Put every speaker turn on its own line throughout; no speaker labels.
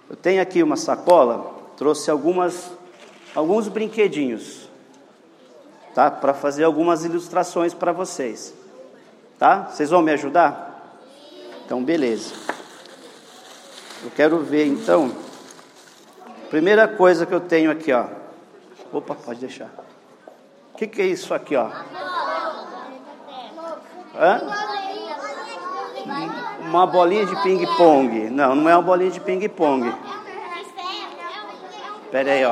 Eu tenho aqui uma sacola, trouxe alguns brinquedinhos, tá? Para fazer algumas ilustrações para vocês, tá? Vocês vão me ajudar? Então, beleza. Eu quero ver, então, primeira coisa que eu tenho aqui, ó. Opa, pode deixar. O que é isso aqui, ó? Hã? Uma bolinha de ping-pong. Não, não é uma bolinha de ping-pong. Espera aí, ó.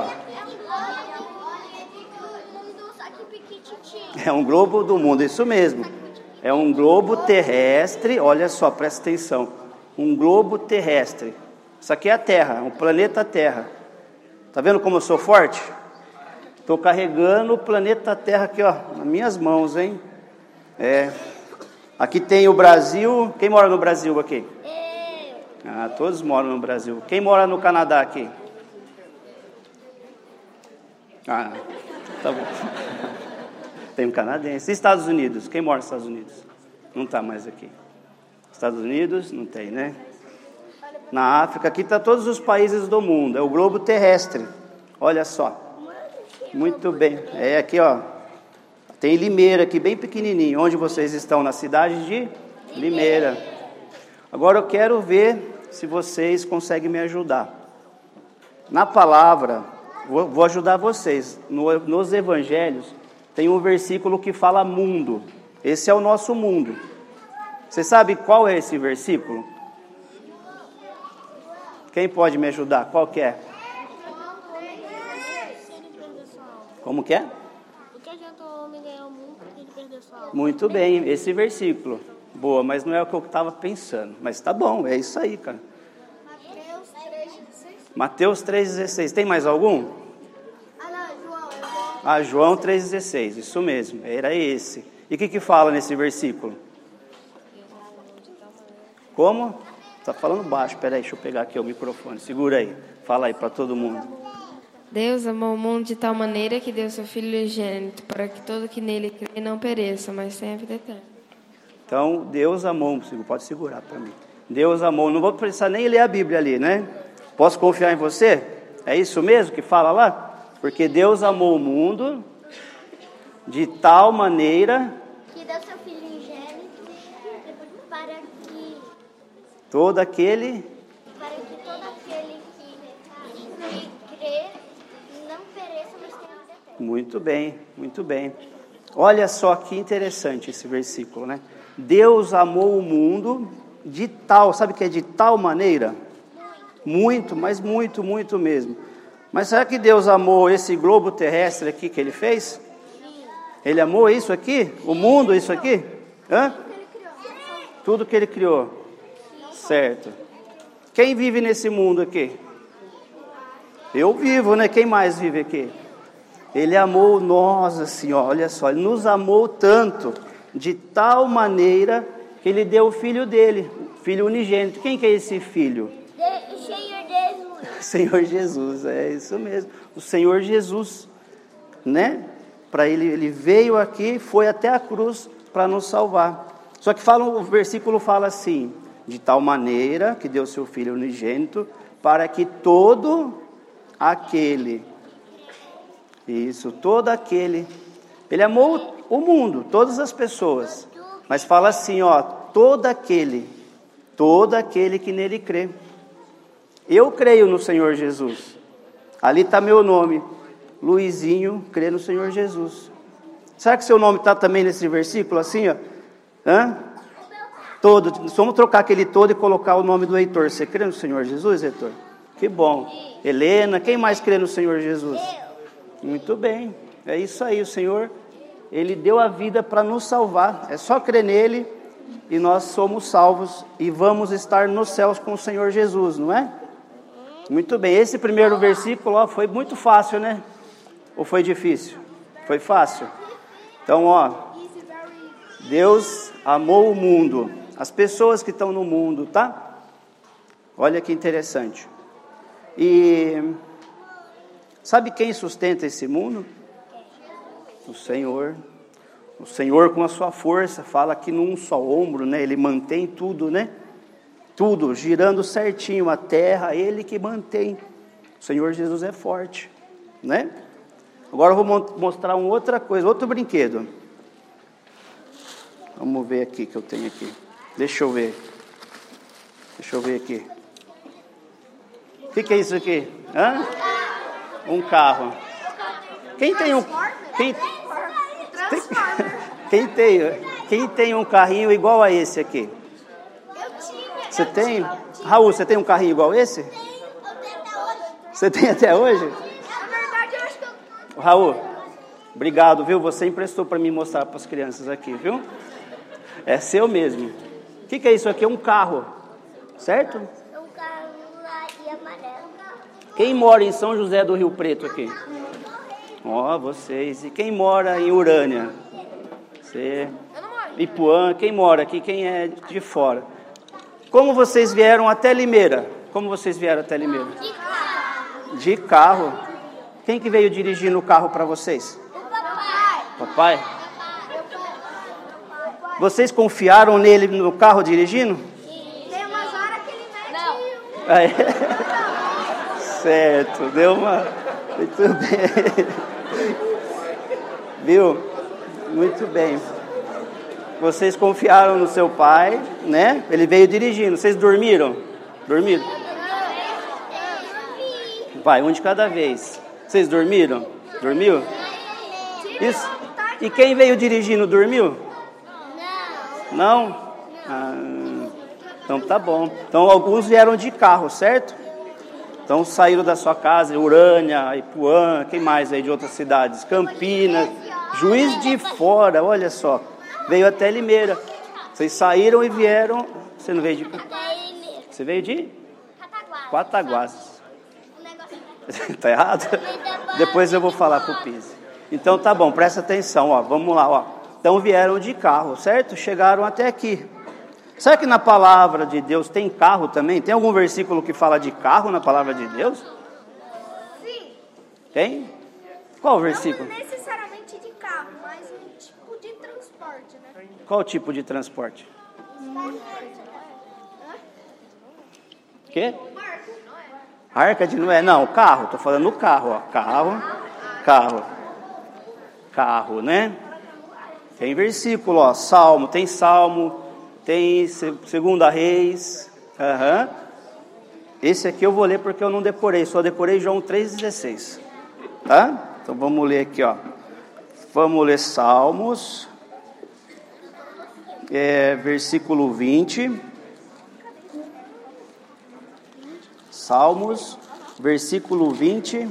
É um globo do mundo, isso mesmo. É um globo terrestre, olha só, presta atenção. Um globo terrestre. Isso aqui é a Terra, um planeta Terra. Tá vendo como eu sou forte? Estou carregando o planeta Terra aqui, ó, nas minhas mãos, hein? Aqui tem o Brasil. Quem mora no Brasil aqui? Eu. Todos moram no Brasil. Quem mora no Canadá aqui? Tá bom. Tem um canadense. E Estados Unidos? Quem mora nos Estados Unidos? Não está mais aqui. Estados Unidos? Não tem, né? Na África, aqui está todos os países do mundo. É o globo terrestre. Olha só. Muito bem. Aqui, ó. Tem Limeira aqui, bem pequenininho. Onde vocês estão? Na cidade de Limeira. Agora eu quero ver se vocês conseguem me ajudar. Na palavra, vou ajudar vocês. Nos evangelhos, tem um versículo que fala mundo. Esse é o nosso mundo. Você sabe qual é esse versículo? Quem pode me ajudar? Qual que é? Como que é?
O que adianta o homem ganhar o mundo e ele perder sua alma?
Muito bem, esse versículo. Boa, mas não é o que eu estava pensando. Mas tá bom, é isso aí, cara.
Mateus 3,16.
Mateus 3,16. Tem mais algum? João 3,16. Isso mesmo, era esse. E o que fala nesse versículo? Como? Está falando baixo. Peraí, deixa eu pegar aqui o microfone. Segura aí. Fala aí para todo mundo.
Deus amou o mundo de tal maneira que deu seu Filho unigênito, para que todo que nele crê não pereça, mas tenha a vida eterna.
Então, Deus amou. Pode segurar para mim. Deus amou. Não vou precisar nem ler a Bíblia ali, né? Posso confiar em você? É isso mesmo que fala lá? Porque Deus amou o mundo de tal maneira
que deu seu Filho unigênito para que
todo aquele
que crê não pereça, mas tenha vida eterna.
Muito bem, muito bem. Olha só que interessante esse versículo, né? Deus amou o mundo de tal, sabe o que é de tal maneira? Muito, mas muito, muito mesmo. Mas será que Deus amou esse globo terrestre aqui que Ele fez? Ele amou isso aqui? O mundo, isso aqui? Hã? Tudo que Ele criou. Certo. Quem vive nesse mundo aqui? Eu vivo, né? Quem mais vive aqui? Ele amou nós assim, ó, olha só. Ele nos amou tanto, de tal maneira, que Ele deu o Filho dele, o Filho unigênito. Quem que é esse Filho? Senhor Jesus, é isso mesmo. O Senhor Jesus, né? Para ele veio aqui, foi até a cruz para nos salvar. Só que o versículo fala assim: de tal maneira que deu seu Filho unigênito, para que todo aquele, todo aquele, Ele amou o mundo, todas as pessoas, mas fala assim, ó, todo aquele que nele crê. Eu creio no Senhor Jesus. Ali está meu nome, Luizinho, crê no Senhor Jesus. Será que seu nome está também nesse versículo, assim, ó? Todo. Vamos trocar aquele todo e colocar o nome do Heitor. Você crê no Senhor Jesus, Heitor? Que bom. Helena, quem mais crê no Senhor Jesus? Muito bem. É isso aí, o Senhor, Ele deu a vida para nos salvar. É só crer nele e nós somos salvos e vamos estar nos céus com o Senhor Jesus, não é? Muito bem. Esse primeiro versículo, ó, foi muito fácil, né? Ou foi difícil? Foi fácil. Então, ó, Deus amou o mundo, as pessoas que estão no mundo, tá? Olha que interessante. E sabe quem sustenta esse mundo? O Senhor. O Senhor com a sua força, fala que num só ombro, né? Ele mantém tudo, né? Tudo girando certinho, a terra, Ele que mantém. O Senhor Jesus é forte, né? Agora eu vou mostrar uma outra coisa, outro brinquedo. Vamos ver aqui que eu tenho aqui. Deixa eu ver aqui. O que é isso aqui? Hã? Um carro. Quem tem um carrinho igual a esse aqui? Você tem? Raul, você tem um carrinho igual a esse? Você tem até hoje? Raul, obrigado, viu? Você emprestou para mim mostrar para as crianças aqui, viu? É seu mesmo. O que é isso aqui? É um carro, certo?
É um carro e amarelo.
Quem mora em São José do Rio Preto aqui? Ó, vocês. E quem mora em Urânia? Você. Ipuã. Quem mora aqui? Quem é de fora? Como vocês vieram até Limeira? De carro. Quem que veio dirigindo o carro para vocês? Papai? Vocês confiaram nele no carro dirigindo?
Tem umas horas que ele mete.
Ah, é? Certo, deu uma... Muito bem. Viu? Muito bem. Vocês confiaram no seu pai, né? Ele veio dirigindo. Vocês dormiram? Dormiram? Vai, um de cada vez. Vocês dormiram? Dormiu? Isso. E quem veio dirigindo, dormiu? Não? Então tá bom. Então alguns vieram de carro, certo? Então saíram da sua casa, Urânia, Ipuã, quem mais aí de outras cidades? Campinas, Juiz de Fora, olha só. Veio até Limeira. Vocês saíram e vieram... Você não veio de... Você veio de? Cataguases. Tá errado? Depois eu vou falar pro Pise. Então tá bom, presta atenção, ó. Vamos lá, ó. Então vieram de carro, certo? Chegaram até aqui. Será que na palavra de Deus tem carro também? Tem algum versículo que fala de carro na palavra de Deus?
Sim.
Tem? Qual o versículo?
Não necessariamente de carro, mas um tipo de transporte, né?
Qual tipo de transporte? Quê? Arca de Noé? Não, carro. Tô falando do carro, ó. Carro, né? Tem versículo, ó. Salmo, tem Segunda Reis. Esse aqui eu vou ler porque eu não decorei, só decorei João 3,16. Tá? Então vamos ler aqui, ó. Vamos ler Salmos, versículo 20. Salmos, versículo 20.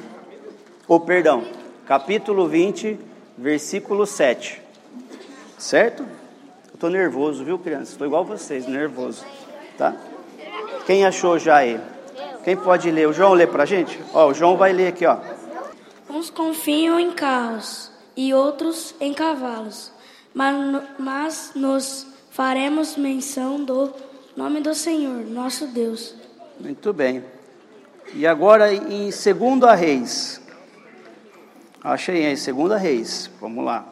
Capítulo 20, versículo 7. Certo? Eu estou nervoso, viu, crianças? Estou igual vocês, nervoso. Tá? Quem achou já aí? Quem pode ler? O João lê pra gente? Ó, o João vai ler aqui, ó.
Uns confiam em carros e outros em cavalos, mas nos faremos menção do nome do Senhor, nosso Deus.
Muito bem. E agora em 2 Reis. Achei aí, 2 Reis. Vamos lá.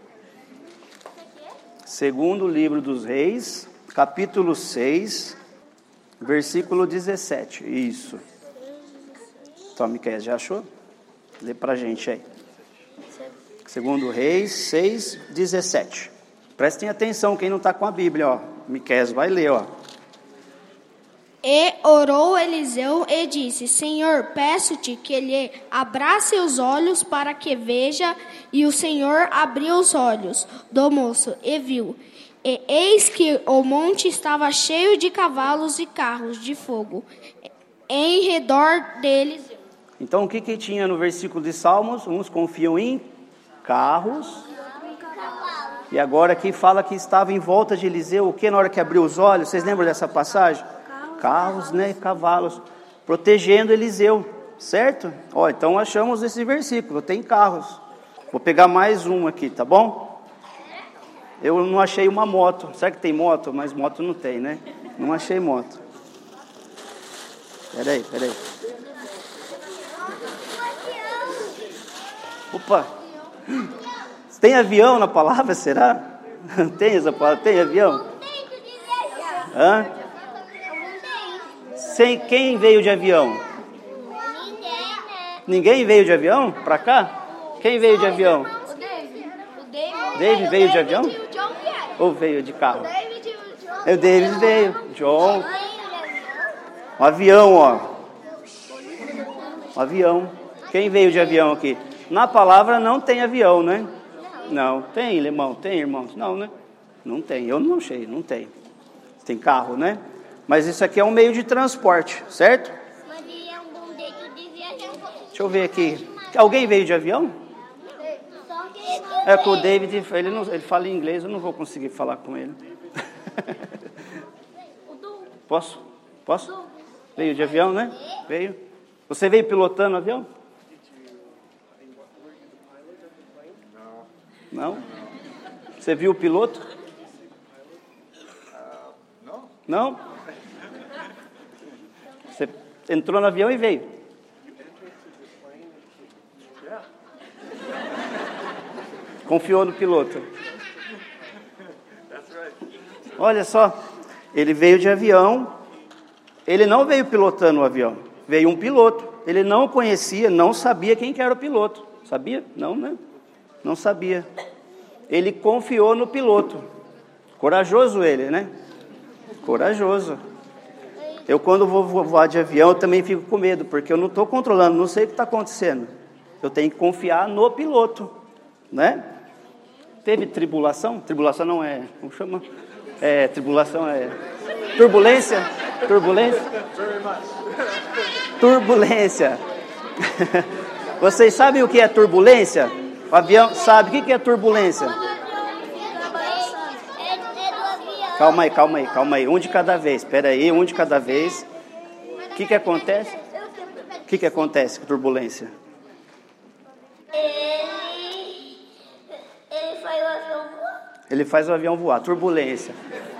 Segundo livro dos Reis, capítulo 6, versículo 17. Isso. Então, Miqueias, já achou? Lê pra gente aí. 2 Reis 6, 17. Prestem atenção, quem não está com a Bíblia, ó. Miqueias vai ler, ó.
E orou Eliseu e disse: Senhor, peço-te que lhe abrace os olhos para que veja. E o Senhor abriu os olhos do moço e viu. E eis que o monte estava cheio de cavalos e carros de fogo em redor deles.
Então o que tinha no versículo de Salmos? Uns confiam em carros. E agora aqui fala que estava em volta de Eliseu. O que na hora que abriu os olhos? Vocês lembram dessa passagem? Carros, né, cavalos, protegendo Eliseu, certo? Ó, então achamos esse versículo, tem carros. Vou pegar mais um aqui, tá bom? Eu não achei uma moto. Será que tem moto? Mas moto não tem, né? Não achei moto. Peraí. Opa! Tem avião na palavra, será? Tem essa palavra? Tem avião? Hã? Quem veio de avião? Ninguém veio de avião para cá? Quem veio de avião? David veio de avião? Ou veio de carro? O David veio. John. Um avião, ó. Um avião. Quem veio de avião aqui? Na palavra não tem avião, né? Não. Tem, irmão? Tem, irmãos? Não, né? Não tem. Eu não achei, não tem. Tem carro, né? Mas isso aqui é um meio de transporte, certo? Deixa eu ver aqui. Alguém veio de avião? É que o David, ele fala inglês, eu não vou conseguir falar com ele. Posso? Veio de avião, né? Veio. Você veio pilotando o avião? Não? Você viu o piloto? Não? Você entrou no avião e veio? Confiou no piloto. Olha só, ele veio de avião, ele não veio pilotando o avião, veio um piloto. Ele não conhecia, não sabia quem que era o piloto. Sabia? Não, né? Não sabia. Ele confiou no piloto. Corajoso ele, né? Corajoso. Eu quando vou voar de avião, eu também fico com medo, porque eu não estou controlando, não sei o que está acontecendo. Eu tenho que confiar no piloto, né? Teve tribulação? Tribulação não é... Como chama? Tribulação é... Turbulência? Turbulência. Vocês sabem o que é turbulência? O avião sabe o que é turbulência? Calma aí. Um de cada vez. Espera aí, um de cada vez. O que acontece? O que acontece com turbulência? Ele faz o avião voar. Turbulência.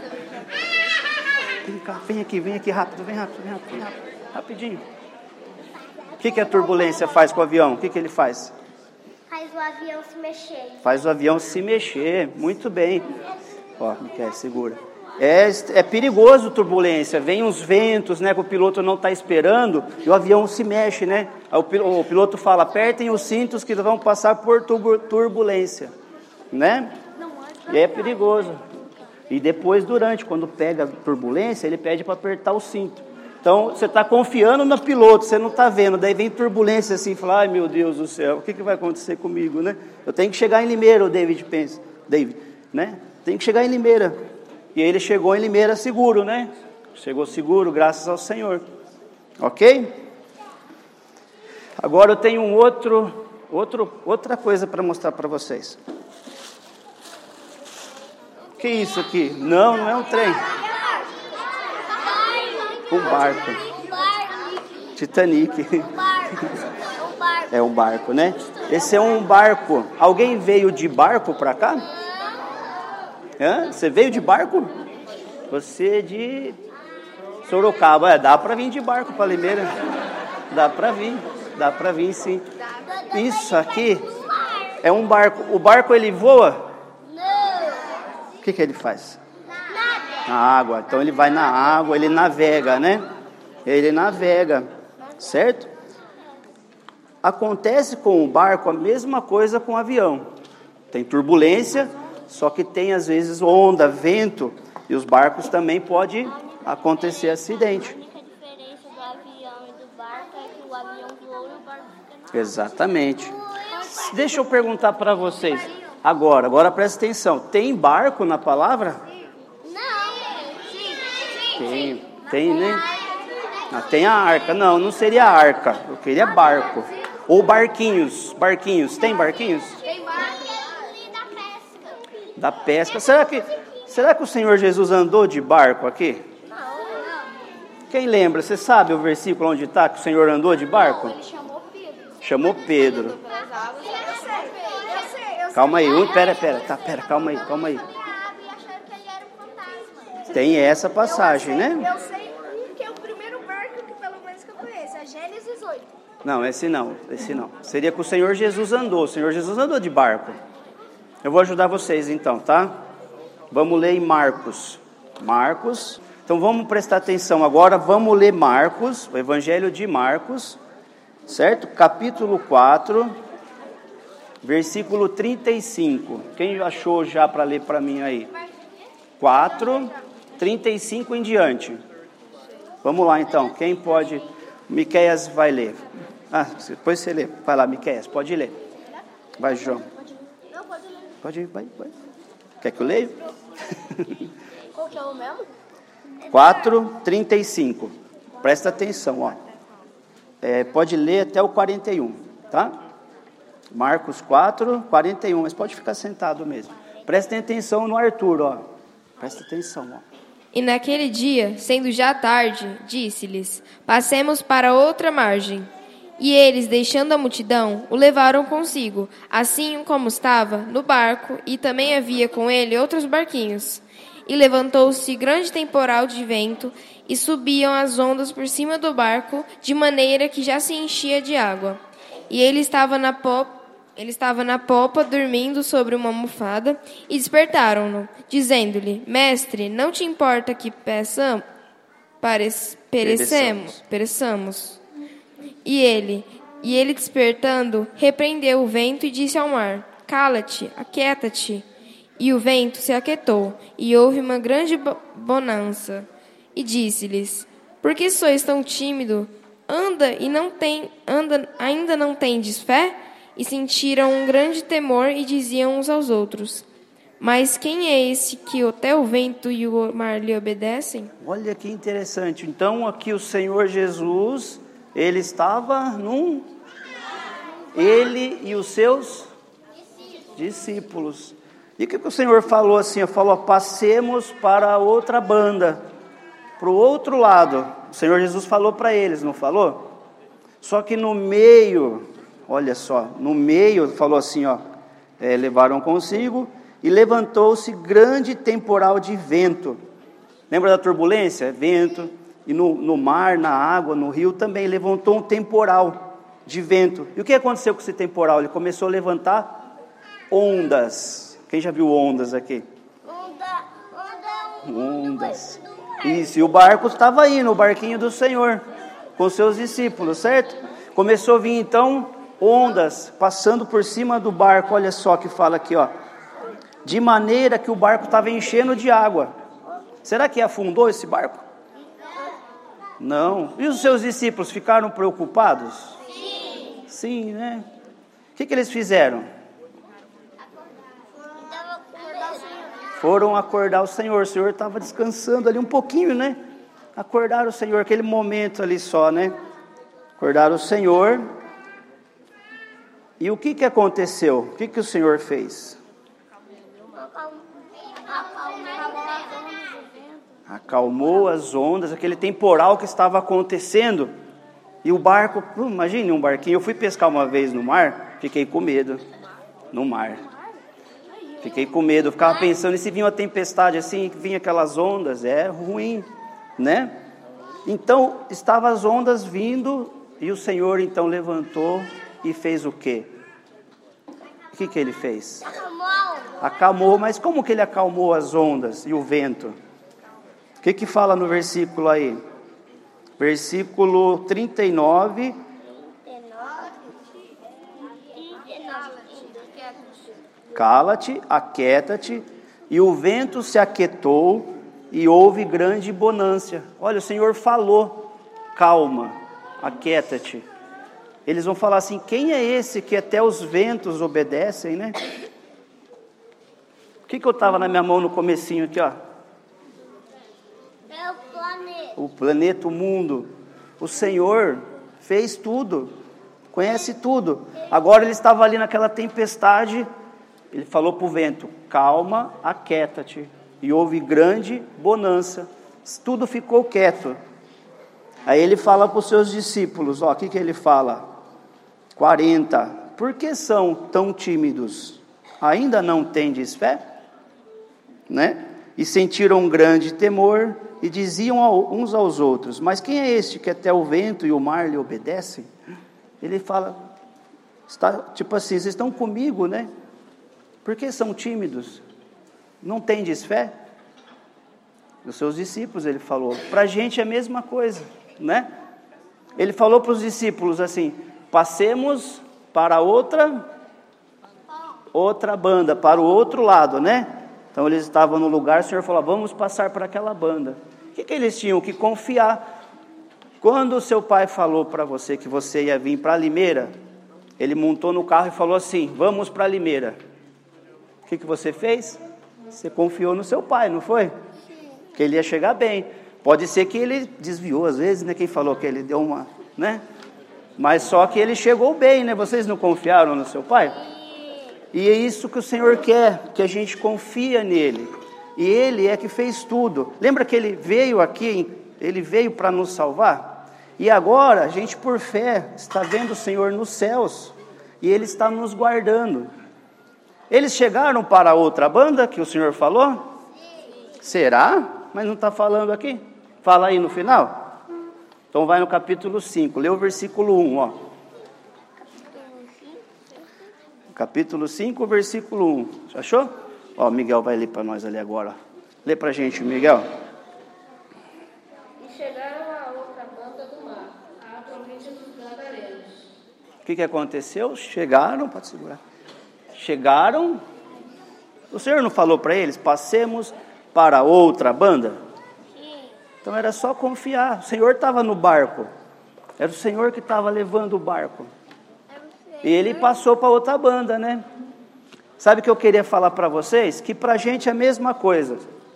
Vem aqui rápido. Rapidinho. O que a turbulência faz com o avião? O que ele faz?
Faz o avião se mexer.
Faz o avião se mexer. Muito bem. Ó, Miquel, segura. É perigoso turbulência. Vem uns ventos, né, que o piloto não está esperando e o avião se mexe, né? Aí o piloto fala, apertem os cintos que vão passar por turbulência, né? E é perigoso. E depois, quando pega a turbulência, ele pede para apertar o cinto. Então, você está confiando no piloto, você não está vendo. Daí vem turbulência assim, fala, ai meu Deus do céu, o que vai acontecer comigo, né? Eu tenho que chegar em Limeira, o David pensa. Né? Tem que chegar em Limeira. E ele chegou em Limeira seguro, né? Chegou seguro, graças ao Senhor. Ok? Agora eu tenho outra coisa para mostrar para vocês. O que é isso aqui? Não é um trem. Um barco. Titanic. É um barco, né? Esse é um barco. Alguém veio de barco para cá? Você veio de barco? Você de Sorocaba. Dá para vir de barco para Limeira. Dá para vir sim. Isso aqui é um barco. O barco ele voa? O que ele faz? Na água. Então ele vai na água, ele navega, né? Ele navega, certo? Acontece com o barco a mesma coisa com o avião. Tem turbulência, só que tem às vezes onda, vento, e os barcos também pode acontecer acidente.
A única diferença do avião e do barco é que o avião voa e o barco fica na água.
Exatamente. Deixa eu perguntar para vocês. Agora presta atenção. Tem barco na palavra?
Sim.
Tem, né? Tem a arca. Não seria arca. Eu queria barco. Ou barquinhos. Tem barquinhos?
Tem barco da pesca.
Da pesca. Será que o Senhor Jesus andou de barco aqui?
Não.
Quem lembra? Você sabe o versículo onde está que o Senhor andou de barco?
Ele chamou Pedro.
Chamou Pedro.
Eu sei.
Calma aí. Calma aí. Tem essa passagem, né?
Eu sei que é o primeiro barco que pelo menos que eu conheço, é Gênesis 8.
Não, esse não. Seria que o Senhor Jesus andou. O Senhor Jesus andou de barco. Eu vou ajudar vocês então, tá? Vamos ler em Marcos. Então vamos prestar atenção agora, vamos ler Marcos, o Evangelho de Marcos, certo? Capítulo 4, versículo 35. Quem achou já para ler para mim aí? 4, 35 em diante. Vamos lá então, quem pode? Miqueias vai ler. Depois você lê. Vai lá, Miqueias, pode ler. Vai, João.
Não, pode ler.
Pode ir, vai. Quer que eu leia?
Qual que é o mesmo?
4:35. Presta atenção, ó. Pode ler até o 41, tá? Marcos 4:41, mas pode ficar sentado mesmo. Prestem atenção no Arthur, ó. Presta atenção, ó.
E naquele dia, sendo já tarde, disse-lhes: passemos para outra margem. E eles, deixando a multidão, o levaram consigo, assim como estava, no barco, e também havia com ele outros barquinhos. E levantou-se grande temporal de vento, e subiam as ondas por cima do barco, de maneira que já se enchia de água. E ele estava na popa, dormindo sobre uma almofada, e despertaram-no, dizendo-lhe: Mestre, não te importa que pereçamos? E ele despertando, repreendeu o vento e disse ao mar: Cala-te, aquieta-te. E o vento se aquietou, e houve uma grande bonança. E disse-lhes: Por que sois tão tímido? Ainda não tendes fé? E sentiram um grande temor e diziam uns aos outros: Mas quem é esse que até o vento e o mar lhe obedecem?
Olha que interessante. Então aqui o Senhor Jesus, ele estava ele e os seus discípulos. E o que o Senhor falou assim? Falou: passemos para a outra banda, para o outro lado. O Senhor Jesus falou para eles, não falou? Só que no meio, olha só, no meio falou assim, ó, levaram consigo e levantou-se grande temporal de vento. Lembra da turbulência? Vento. E no mar, na água, no rio também levantou um temporal de vento. E o que aconteceu com esse temporal? Ele começou a levantar ondas. Quem já viu ondas aqui? Ondas. Isso, e o barco estava indo, o barquinho do Senhor, com seus discípulos, certo? Começou a vir então ondas passando por cima do barco. Olha só que fala aqui, ó. De maneira que o barco estava enchendo de água. Será que afundou esse barco? Não. E os seus discípulos ficaram preocupados? Sim. Sim, né? O que eles fizeram? Foram acordar o Senhor. O Senhor estava descansando ali um pouquinho, né? Acordaram o Senhor, aquele momento ali só, né? Acordaram o Senhor. E o que aconteceu? O que o Senhor fez? Acalmou as ondas, aquele temporal que estava acontecendo. E o barco, imagine um barquinho. Eu fui pescar uma vez no mar, fiquei com medo. No mar. Fiquei com medo, eu ficava pensando, e se vinha uma tempestade assim, vinha aquelas ondas, é ruim, né? Então, estavam as ondas vindo, e o Senhor então levantou e fez o quê? O que ele fez? Acalmou, mas como que ele acalmou as ondas e o vento? O que fala no versículo aí? Versículo 39. Cala-te, aquieta-te, e o vento se aquietou, e houve grande bonança. Olha, o Senhor falou: calma, aquieta-te. Eles vão falar assim: quem é esse que até os ventos obedecem, né? O que eu estava na minha mão no comecinho aqui, ó?
É o planeta.
O planeta, o mundo. O Senhor fez tudo, conhece tudo. Agora ele estava ali naquela tempestade. Ele falou para o vento: calma, aquieta-te. E houve grande bonança. Tudo ficou quieto. Aí ele fala para os seus discípulos, ó, o que ele fala? 40. Por que são tão tímidos? Ainda não tendes fé? Né? E sentiram um grande temor e diziam uns aos outros: mas quem é este que até o vento e o mar lhe obedecem? Ele fala, tipo assim, vocês estão comigo, né? Por que são tímidos? Não tendes fé? Os seus discípulos, ele falou. Para a gente é a mesma coisa, né? Ele falou para os discípulos assim: passemos para outra banda, para o outro lado, né? Então eles estavam no lugar, o Senhor falou: vamos passar para aquela banda. O que eles tinham que confiar? Quando o seu pai falou para você que você ia vir para Limeira, ele montou no carro e falou assim: vamos para Limeira. O que você fez? Você confiou no seu pai, não foi? Que ele ia chegar bem. Pode ser que ele desviou às vezes, né? Quem falou que ele deu uma, né? Mas só que ele chegou bem, né? Vocês não confiaram no seu pai? E é isso que o Senhor quer, que a gente confia nele. E ele é que fez tudo. Lembra que ele veio aqui, ele veio para nos salvar? E agora a gente por fé está vendo o Senhor nos céus. E ele está nos guardando. Eles chegaram para a outra banda que o Senhor falou? Será? Mas não está falando aqui? Fala aí no final. Então vai no capítulo 5, lê o versículo 1, ó. Capítulo 5, versículo 1. Já achou? Ó, Miguel vai ler para nós ali agora. Lê para a gente, Miguel.
E chegaram à outra banda do mar, à província dos Gadarenos.
O que aconteceu? Chegaram, pode segurar. Chegaram. O Senhor não falou para eles: passemos para outra banda? Então era só confiar. O Senhor estava no barco. Era o Senhor que estava levando o barco. E ele passou para outra banda, né? Sabe o que eu queria falar para vocês? Que para a gente é a mesma coisa.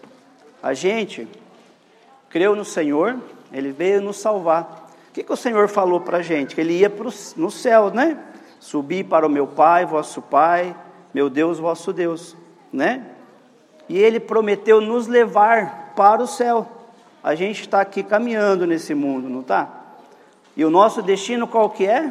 A gente creu no Senhor, ele veio nos salvar. O que o Senhor falou para a gente? Que ele ia no céu, né? Subir para o meu Pai, vosso Pai, meu Deus, vosso Deus, né? E ele prometeu nos levar para o céu. A gente está aqui caminhando nesse mundo, não está? E o nosso destino qual que é?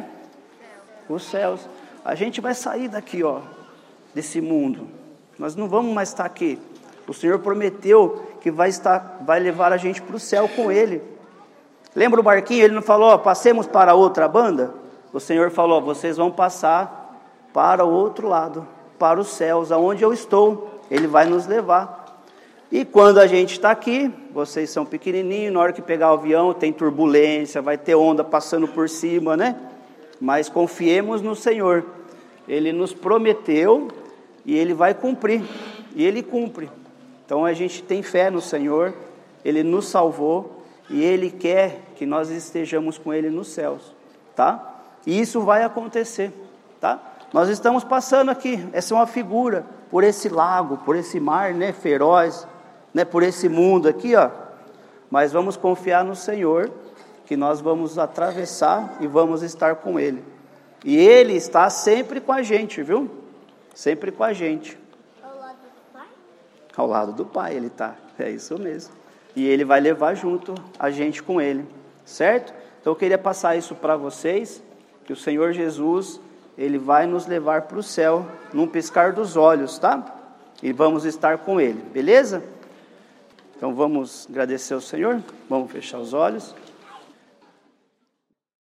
Os céus. A gente vai sair daqui, ó, desse mundo. Nós não vamos mais estar aqui. O Senhor prometeu que vai levar a gente para o céu com Ele. Lembra o barquinho? Ele não falou: ó, passemos para outra banda? O Senhor falou: ó, vocês vão passar para o outro lado, para os céus, aonde eu estou. Ele vai nos levar. E quando a gente está aqui, vocês são pequenininhos, na hora que pegar o avião tem turbulência, vai ter onda passando por cima, né? Mas confiemos no Senhor. Ele nos prometeu e Ele vai cumprir. E Ele cumpre. Então a gente tem fé no Senhor, Ele nos salvou e Ele quer que nós estejamos com Ele nos céus, tá? E isso vai acontecer, tá? Nós estamos passando aqui, essa é uma figura, por esse lago, por esse mar, né, feroz, né, por esse mundo aqui, ó. Mas vamos confiar no Senhor, que nós vamos atravessar e vamos estar com Ele. E Ele está sempre com a gente, viu? Sempre com a gente.
Ao lado do Pai?
Ao lado do Pai Ele está, é isso mesmo. E Ele vai levar junto a gente com Ele, certo? Então eu queria passar isso para vocês, que o Senhor Jesus, Ele vai nos levar para o céu, num piscar dos olhos, tá? E vamos estar com Ele, beleza? Então vamos agradecer ao Senhor, vamos fechar os olhos.